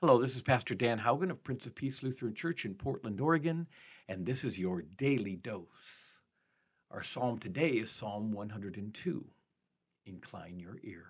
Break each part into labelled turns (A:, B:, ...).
A: Hello, this is Pastor Dan Haugen of Prince of Peace Lutheran Church in Portland, Oregon, and this is your daily dose. Our psalm today is Psalm 102. Incline your ear.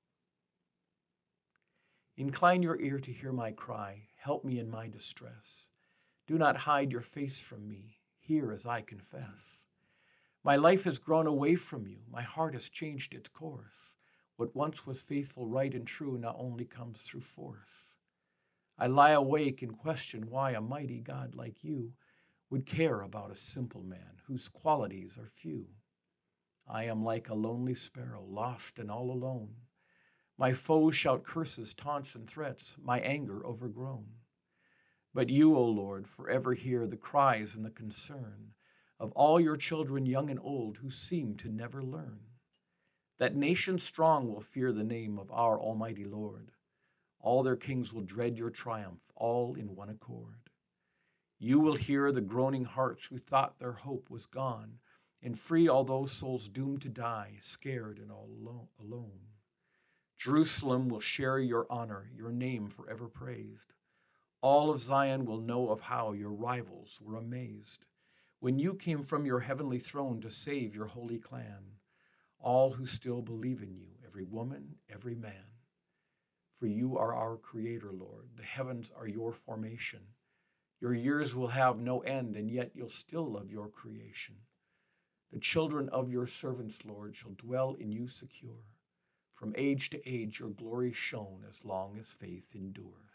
A: Incline your ear to hear my cry. Help me in my distress. Do not hide your face from me. Hear as I confess. My life has grown away from you. My heart has changed its course. What once was faithful, right, and true now only comes through force. I lie awake and question why a mighty God like you would care about a simple man whose qualities are few. I am like a lonely sparrow, lost and all alone. My foes shout curses, taunts, and threats, my anger overgrown. But you, O Lord, forever hear the cries and the concern of all your children, young and old, who seem to never learn. That nation strong will fear the name of our Almighty Lord. All their kings will dread your triumph, all in one accord. You will hear the groaning hearts who thought their hope was gone, and free all those souls doomed to die, scared and all alone. Jerusalem will share your honor, your name forever praised. All of Zion will know of how your rivals were amazed when you came from your heavenly throne to save your holy clan. All who still believe in you, every woman, every man. For you are our Creator, Lord. The heavens are your formation. Your years will have no end, and yet you'll still love your creation. The children of your servants, Lord, shall dwell in you secure. From age to age your glory shone as long as faith endures.